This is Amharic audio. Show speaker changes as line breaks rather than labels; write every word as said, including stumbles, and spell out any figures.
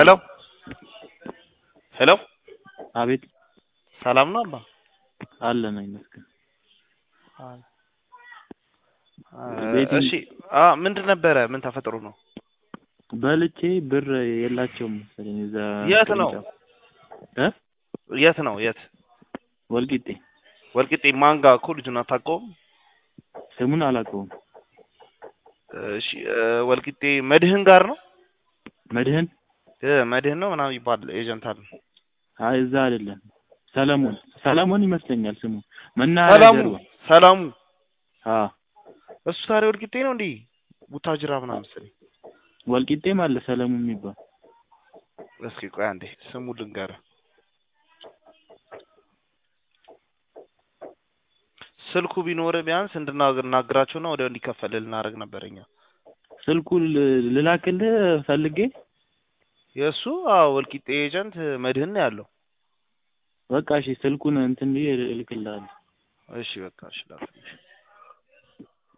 hello hello
አቤት
ሰላም ነው አባ
አለን አይመስልም
እሺ አ ምንድን ነበረ ምን ተፈጥሮ ነው
በልቼ ብር የላቸውም መሰለኝ እዛ
የት ነው
እ
የት ነው የት
ወልቂጤ
ወልቂጤ ማንጋ እኮ ልጁን አታውቀውም
ስሙን አላውቀውም
እሺ ወልቂጤ መድህን ጋር ነው
መድህን
እ መድህን ነው ምናምን ይባል ኤጀንት አለ
አይ እዛ አይደለም ሰለሞን ሰለሞን ይመስለኛል ስሙ መናኸሪያ
ሰላሙ
ጀርባ
ሰላሙ
አ
እሱ ታዲያ ወልቂጤ ነው እንዴ ቡታጅራ ምናምን መሰለኝ
ወልቂጤ ማለት ሰለሞን የሚባል
እስኪ ቆይ አንዴ ስሙ ልንገርህ ስልኩ ቢኖር ቢያንስ እንድናግራቸውና ወዲያው እንዲከፈል ልናደርግ ነበርኛ
ስልኩ ልላክልህ ፈልጌ
የሱ አዎ ወልቂጤ ኤጀንት መድህን ነው ያለው
በቃ እሺ ስልኩን እንትን ብዬ እልክልሃለሁ
እሺ በቃ እሺ ላክ